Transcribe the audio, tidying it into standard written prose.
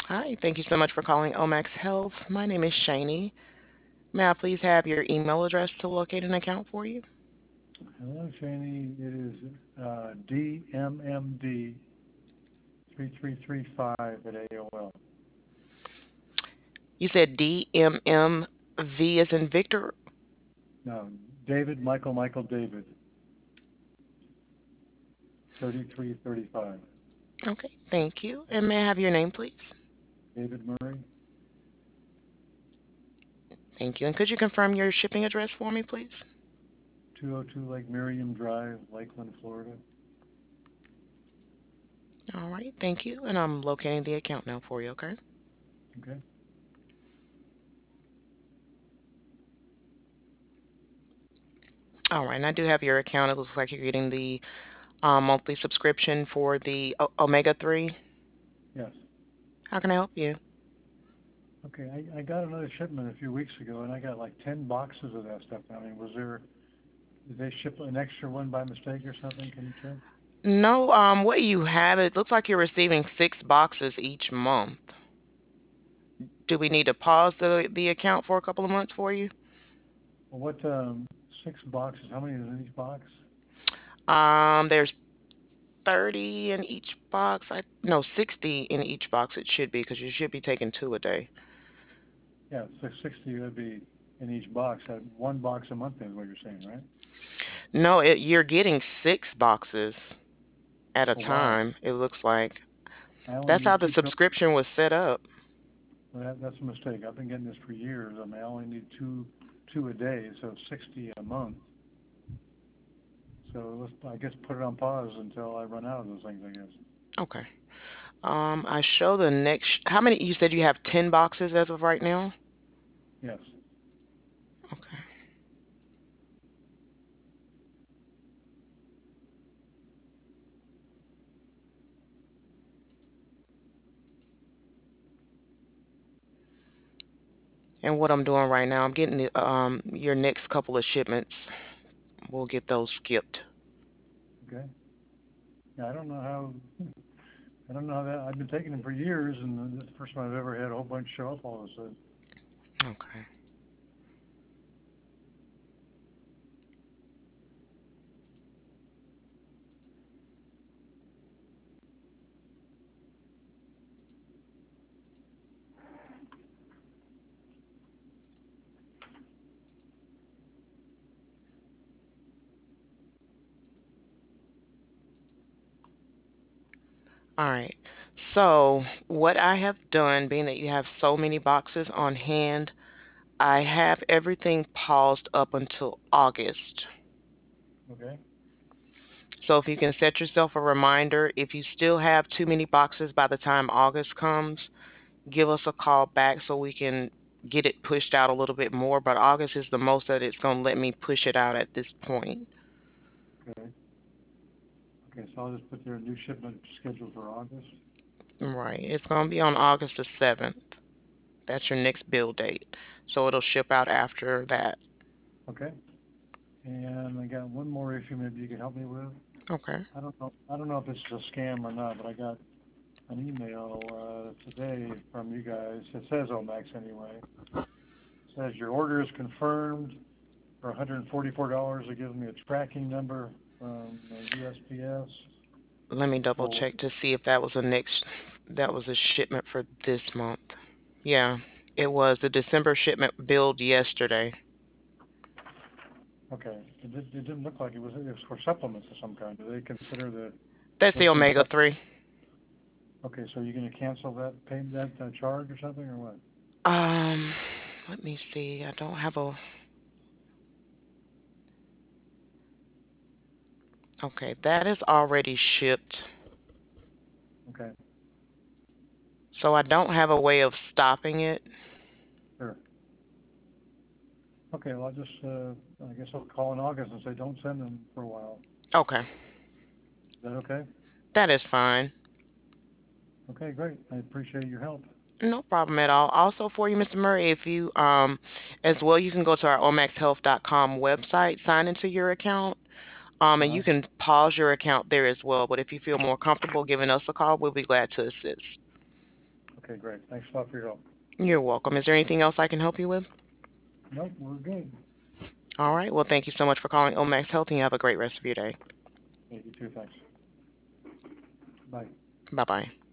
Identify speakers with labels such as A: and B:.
A: Hi, thank you so much for calling Omax Health. My name is Shani. May I please have your email address to locate an account for you?
B: Hello, Shani. It is DMMD3335 at AOL.
A: You said DMMV as in Victor.
B: No, David, Michael, David, 3335.
A: Okay, thank you. And may I have your name, please?
B: David Murray,
A: Thank you. And could you confirm your shipping address for me, please?
B: 202 Lake Miriam Drive, Lakeland, Florida.
A: All right, thank you. And I'm locating the account now for you, okay?
B: Okay.
A: All right, and I do have your account. It looks like you're getting the monthly subscription for the Omega 3.
B: Yes.
A: How can I help you?
B: Okay. I got another shipment a few weeks ago, and I got like 10 boxes of that stuff. I mean, did they ship an extra one by mistake or something? Can you check?
A: No, what you have, it looks like you're receiving 6 boxes each month. Do we need to pause the account for a couple of months for you?
B: Well, what, 6 boxes? How many is in each box?
A: There's 30 in each box. I no 60 in each box it should be because you should be taking 2 a day.
B: Yeah, 660 would be in each box. One box a month is what you're saying, right?
A: No, you're getting 6 boxes at a
B: Oh, wow.
A: time, it looks like.
B: I only
A: That's how
B: need
A: the
B: two pills.
A: subscription was set up.
B: Well, that's a mistake. I've been getting this for years. I mean, I only need two a day, so 60 a month. So I guess, put it on pause until I run out of those things, I guess.
A: Okay. I show the next. How many? You said you have 10 boxes as of right now?
B: Yes.
A: Okay. And what I'm doing right now, I'm getting your next couple of shipments. We'll get those skipped.
B: Okay. Yeah, I don't know how that, I've been taking them for years, and this is the first time I've ever had a whole bunch show up all of a sudden.
A: Okay. All right. So, what I have done, being that you have so many boxes on hand, I have everything paused up until August.
B: Okay.
A: So, if you can set yourself a reminder, if you still have too many boxes by the time August comes, give us a call back so we can get it pushed out a little bit more. But August is the most that it's going to let me push it out at this point.
B: Okay. Okay, so I'll just put their new shipment scheduled for August.
A: Right. It's going to be on August the 7th. That's your next bill date. So, it'll ship out after that.
B: Okay. And I got one more issue maybe you can help me with.
A: Okay.
B: I don't know if this is a scam or not, but I got an email today from you guys. It says Omax anyway. It says your order is confirmed for $144. It gives me a tracking number from USPS
A: Let me double
B: for,
A: check to see if that was that was a shipment for this month. Yeah, it was the December shipment billed yesterday.
B: okay, it didn't look like it was for supplements of some kind. Do they consider
A: That's the
B: those things
A: Omega 3.
B: okay, so you're going to cancel that charge or something or what?
A: Um, Let me see. I don't have a. Okay, that is already shipped.
B: Okay,
A: So I don't have a way of stopping it.
B: sure. Okay, well, I guess I'll call in August and say don't send them for a while.
A: Okay,
B: Is that okay?
A: that is fine.
B: Okay, great. I appreciate your help.
A: No problem at all. Also for you, Mr. Murray, if you as well, you can go to our omaxhealth.com website, sign into your account. And
B: Uh-huh.
A: you can pause your account there as well. But if you feel more comfortable giving us a call, we'll be glad to assist.
B: Okay, great. Thanks a lot for your help.
A: You're welcome. Is there anything else I can help you with?
B: Nope, we're good.
A: All right. Well, thank you so much for calling Omax Health, and you have a great rest of your day.
B: Yeah, you too, thanks. Bye.
A: Bye bye.